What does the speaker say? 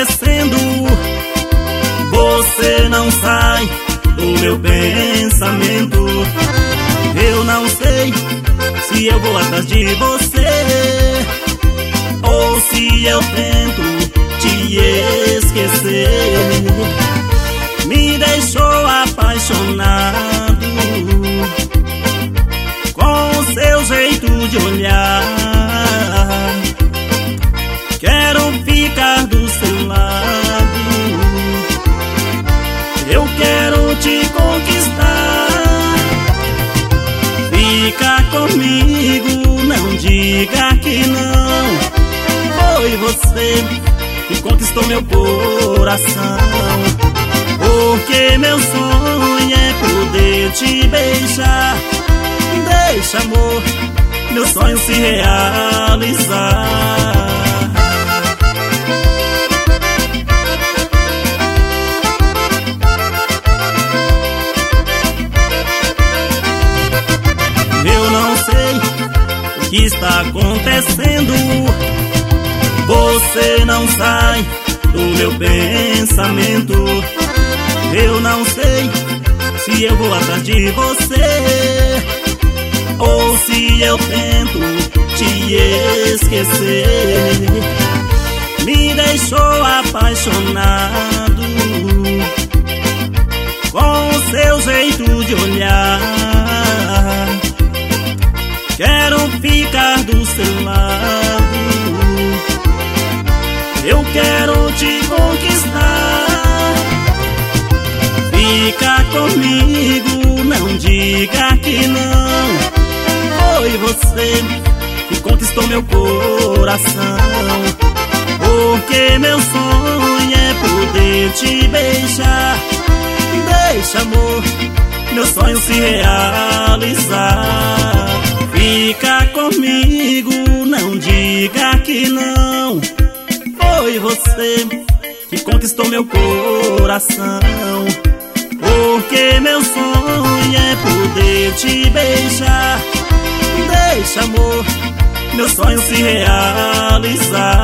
acontecendo? Você não sai do meu pensamento. Eu não sei se eu vou atrás de você ou se eu tento te esquecer. Me deixou apaixonado com o seu jeito de olhar. Quero ficar do seu lado, eu quero te conquistar. Fica comigo, não diga que não. Foi você que conquistou meu coração. Porque meu sonho é poder te beijar. Deixa, amor, meu sonho se realizar. Eu não sei o que está acontecendo. Você não sai do meu pensamento. Eu não sei se eu vou atrás de você ou se eu tento te esquecer. Me deixou apaixonado com o seu jeito de olhar. Quero ficar do seu lado, eu quero te conquistar. Fica comigo, não diga que não. Foi você que conquistou meu coração. Porque meu sonho é poder te beijar. Deixa, amor, meu sonho se realizar. Fica comigo, não diga que não. Foi você que conquistou meu coração. Porque meu sonho é poder te beijar. Deixa, amor, meu sonho se realizar.